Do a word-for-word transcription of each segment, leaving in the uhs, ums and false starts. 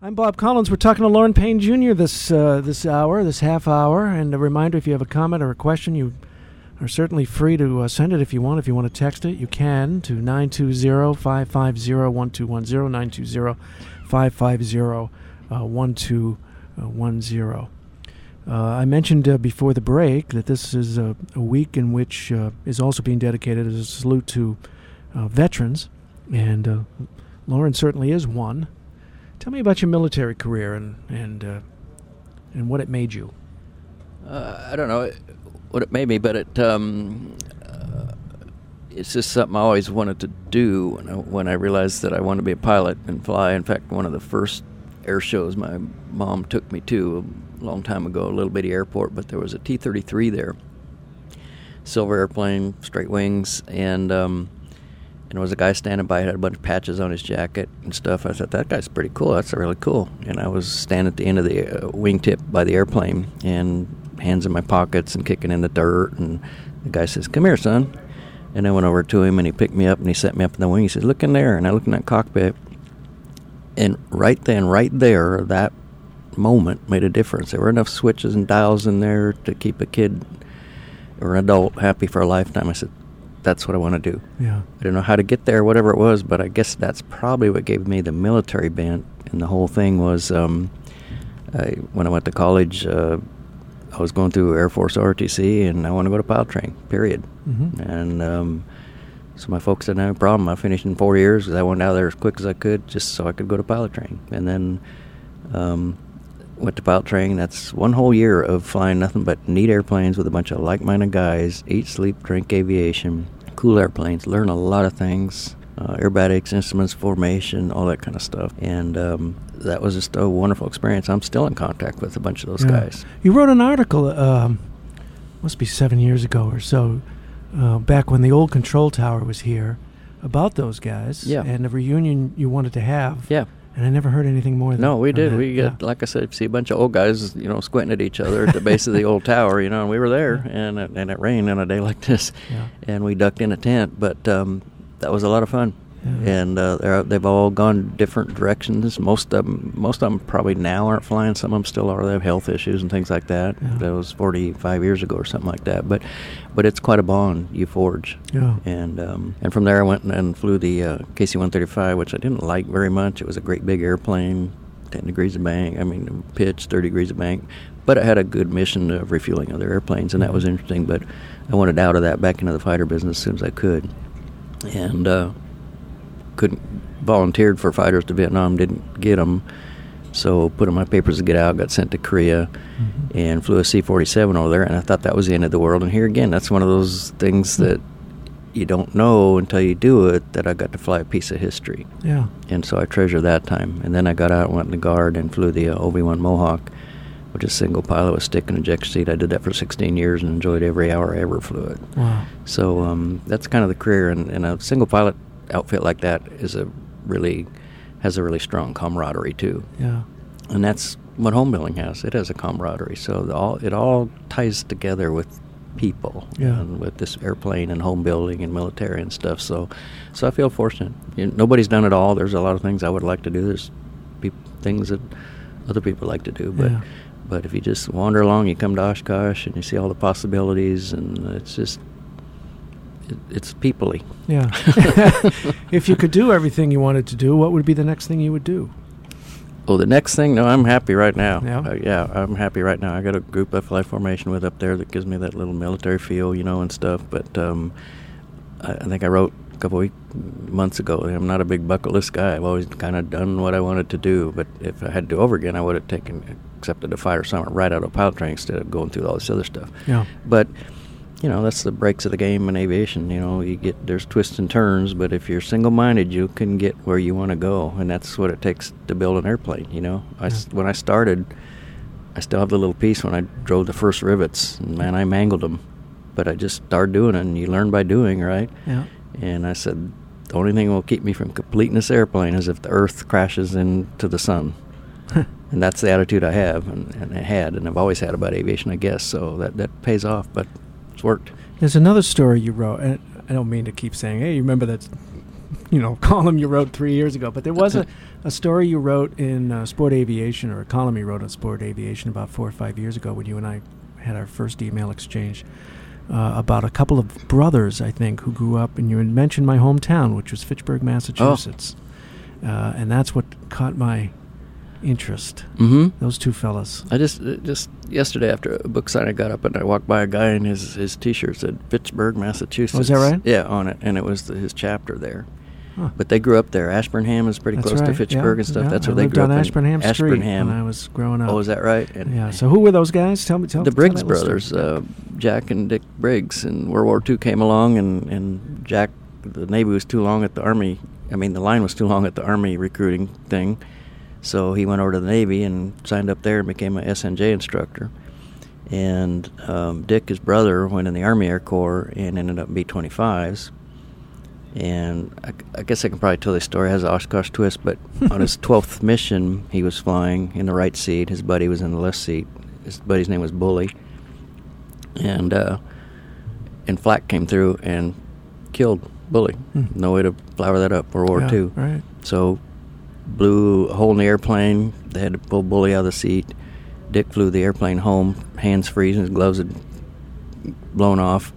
I'm Bob Collins. We're talking to Loren Payne Junior this uh, this hour, this half hour. And a reminder, if you have a comment or a question, you are certainly free to uh, send it if you want. If you want to text it, you can to nine two zero, five five zero, one two one zero, nine two zero, five five zero, one two one zero. Uh, I mentioned uh, before the break that this is a, a week in which uh, is also being dedicated as a salute to uh, veterans, and uh, Loren certainly is one. Tell me about your military career and and uh, and what it made you. Uh, I don't know what it made me, but it um, uh, it's just something I always wanted to do when I, when I realized that I wanted to be a pilot and fly. In fact, one of the first air shows my mom took me to a long time ago, a little bitty airport, but there was a T thirty-three there, silver airplane, straight wings, and um, and there was a guy standing by, had a bunch of patches on his jacket and stuff. I thought, that guy's pretty cool. That's really cool. And I was standing at the end of the uh, wingtip by the airplane, and hands in my pockets and kicking in the dirt. And the guy says, "Come here, son." And I went over to him, and he picked me up, and he set me up in the wing. He said, "Look in there." And I looked in that cockpit. And right then, right there, that moment made a difference. There were enough switches and dials in there to keep a kid or an adult happy for a lifetime. I said, that's what I want to do. Yeah. I don't know how to get there, whatever it was, but I guess that's probably what gave me the military bent. And the whole thing was, um, I, when I went to college, uh, I was going through Air Force R O T C, and I wanted to go to pilot training, period. Mm-hmm. And um, so my folks didn't have a problem. I finished in four years because I went out there as quick as I could just so I could go to pilot training. And then um, went to pilot training. That's one whole year of flying nothing but neat airplanes with a bunch of like-minded guys, eat, sleep, drink aviation, cool airplanes, learn a lot of things, uh, aerobatics, instruments, formation, all that kind of stuff. And um, that was just a wonderful experience. I'm still in contact with a bunch of those yeah. guys. You wrote an article, um, must be seven years ago or so, uh, back when the old control tower was here, about those guys yeah. and the reunion you wanted to have. Yeah. And I never heard anything more than No, we did. that. We yeah. got, like I said, see a bunch of old guys, you know, squinting at each other at the base of the old tower, you know, and we were there, yeah. and it, and it rained on a day like this, yeah. and we ducked in a tent, but um, that was a lot of fun. Yeah. And uh, they're, they've all gone different directions. Most of them, most of them probably now aren't flying. Some of them still are. They have health issues and things like that. Yeah. That was forty-five years ago or something like that. But, but it's quite a bond you forge. Yeah. And um, and from there I went and, and flew the uh, K C one thirty-five, which I didn't like very much. It was a great big airplane, ten degrees of bank. I mean, pitch, thirty degrees of bank. But it had a good mission of refueling other airplanes, and that was interesting. But I wanted out of that, back into the fighter business as soon as I could. And uh, couldn't volunteered for fighters to Vietnam, didn't get them, so put in my papers to get out, got sent to Korea, mm-hmm. and flew a C forty-seven over there, and I thought that was the end of the world. And here again, that's one of those things that you don't know until you do it, that I got to fly a piece of history. Yeah. And so I treasure that time. And then I got out and went in the Guard and flew the uh, O B one Mohawk, which is single pilot with stick and ejection seat. I did that for sixteen years and enjoyed every hour I ever flew it. Wow. So um, that's kind of the career, and, and a single pilot outfit like that is a really has a really strong camaraderie too. Yeah. And that's what home building has. It has a camaraderie. So the all it all ties together with people, yeah. and with this airplane and home building and military and stuff. So, so I feel fortunate. You know, nobody's done it all. There's a lot of things I would like to do. There's pe- things that other people like to do, but. Yeah. But if you just wander along, you come to Oshkosh and you see all the possibilities, and it's just. It's people-y. Yeah. If you could do everything you wanted to do, what would be the next thing you would do? Well, the next thing, no, I'm happy right now. Yeah? Uh, yeah, I'm happy right now. I got a group I fly formation with up there that gives me that little military feel, you know, and stuff. But um, I, I think I wrote a couple week, months ago, I'm not a big bucket list guy. I've always kind of done what I wanted to do. But if I had to do over again, I would have taken, accepted a fighter summer right out of pilot training instead of going through all this other stuff. Yeah. But... You know, that's the breaks of the game in aviation. You know, you get there's twists and turns, but if you're single-minded, you can get where you want to go, and that's what it takes to build an airplane. You know, I, yeah. when I started, I still have the little piece when I drove the first rivets, and man, I mangled them, but I just started doing it, and you learn by doing, right? Yeah. And I said, the only thing that will keep me from completing this airplane is if the Earth crashes into the sun. And that's the attitude I have, and, and I had, and I've always had about aviation, I guess. So that that pays off, but. It's worked. There's another story you wrote, and I don't mean to keep saying, hey, you remember that you know, column you wrote three years ago. But there was a, a story you wrote in uh, Sport Aviation, or a column you wrote in Sport Aviation about four or five years ago when you and I had our first email exchange uh, about a couple of brothers, I think, who grew up, and you had mentioned my hometown, which was Fitchburg, Massachusetts. Oh. Uh, and that's what caught my interest. Mm-hmm. Those two fellas. I just uh, just yesterday after a book signing, I got up and I walked by a guy and his his T-shirt said Fitchburg, Massachusetts. Oh, is that right? Yeah, on it, and it was the, his chapter there. Huh. But they grew up there. Ashburnham is pretty That's close right. to Fitchburg yeah, and stuff. yeah. That's where I they lived grew on up. Ashburnham in Street Ashburnham. when I was growing up. Oh, is that right? And yeah. So who were those guys? Tell me. Tell the tell Briggs that little brothers, story. uh, Jack and Dick Briggs. And World War Two came along, and, and Jack, the Navy was too long at the Army. I mean, the line was too long at the Army recruiting thing. So he went over to the Navy and signed up there and became an S N J instructor. And um, Dick, his brother, went in the Army Air Corps and ended up in B twenty-fives. And I, I guess I can probably tell this story. It has an Oshkosh twist, but on his twelfth mission, he was flying in the right seat. His buddy was in the left seat. His buddy's name was Bully. And uh, and flak came through and killed Bully. Hmm. No way to flower that up. World War yeah, Two. Right. So blew a hole in the airplane. They had to pull Bully out of the seat. Dick flew the airplane home, hands freezing, his gloves had blown off,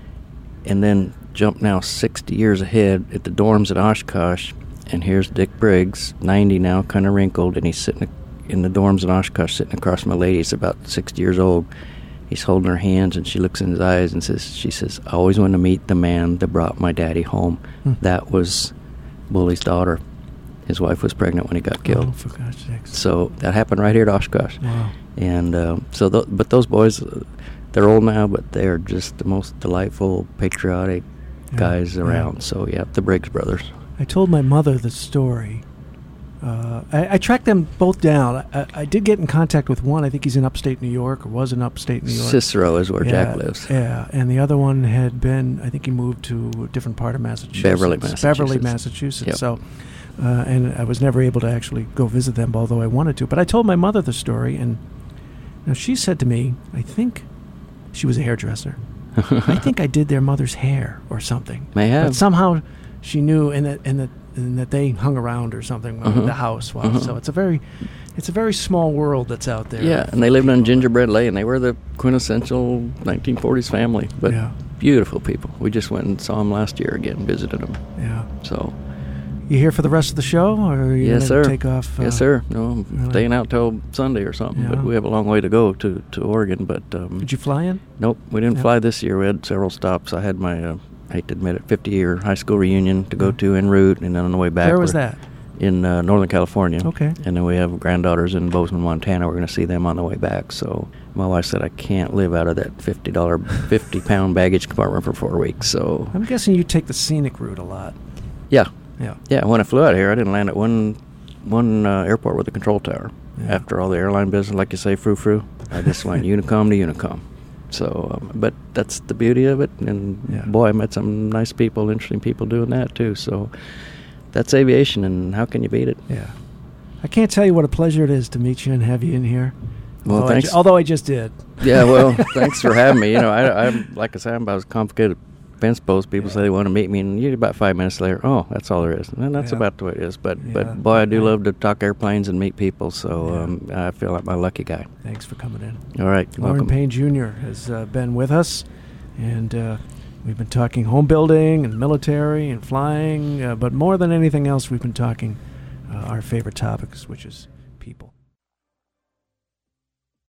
and then jumped now sixty years ahead at the dorms at Oshkosh, and here's Dick Briggs, ninety now, kind of wrinkled, and he's sitting in the dorms at Oshkosh, sitting across from a lady. He's about sixty years old. He's holding her hands, and she looks in his eyes and says, she says, I always wanted to meet the man that brought my daddy home. Hmm. That was Bully's daughter. His wife was pregnant when he got killed. Oh, for God's sakes. So that happened right here at Oshkosh. Wow. And uh, so, th- but those boys, uh, they're old now, but they are just the most delightful, patriotic Yeah, guys around. yeah. So yeah, the Briggs brothers. I told my mother the story. Uh, I, I tracked them both down. I, I did get in contact with one. I think he's in upstate New York, or was in upstate New York. Cicero is where yeah, Jack lives. Yeah, and the other one had been, I think he moved to a different part of Massachusetts. Beverly, Massachusetts. Beverly, Massachusetts. Yep. So, uh, and I was never able to actually go visit them, although I wanted to. But I told my mother the story, and now she said to me, I think she was a hairdresser. I think I did their mother's hair or something. May have. But somehow she knew, and that and that and that they hung around or something Uh-huh. at the house. While, Uh-huh. So it's a very, it's a very small world that's out there. Yeah, and they lived on Gingerbread Lane. They were the quintessential nineteen forties family, but Yeah. beautiful people. We just went and saw them last year again, visited them. Yeah. So You here for the rest of the show, or are you yes, gonna sir. take off? Uh, yes, sir. No, I'm really? staying out till Sunday or something. Yeah. But we have a long way to go to, to Oregon. But um, Did you fly in? nope, we didn't Yeah. fly this year. We had several stops. I had my, uh, I hate to admit it, fifty-year high school reunion to go Yeah. to en route, and then on the way back. Where was we're that? In uh, Northern California. Okay. And then we have granddaughters in Bozeman, Montana. We're going to see them on the way back. So my wife said I can't live out of that fifty dollar, fifty pound baggage compartment for four weeks. So I'm guessing you take the scenic route a lot. yeah, Yeah. yeah. When I flew out here, I didn't land at one one uh, airport with a control tower. Yeah. After all the airline business, like you say, frou frou, I just went Unicom to Unicom. So, um, but that's the beauty of it. And Yeah. boy, I met some nice people, interesting people doing that too. So that's aviation, and how can you beat it? Yeah. I can't tell you what a pleasure it is to meet you and have you in here. Well, although thanks. I ju- although I just did. Yeah, well, thanks for having me. You know, I, I'm like I said, I'm about as complicated fence post. People Yeah. say they want to meet me, and usually about five minutes later, oh, that's all there is. And that's Yeah. about the way it is. But Yeah. but boy, I do Yeah. love to talk airplanes and meet people. So Yeah. um, I feel like my lucky guy. Thanks for coming in. All right, you're Lauren welcome. Payne Junior has uh, been with us, and uh, we've been talking home building and military and flying, uh, but more than anything else, we've been talking uh, our favorite topics, which is people.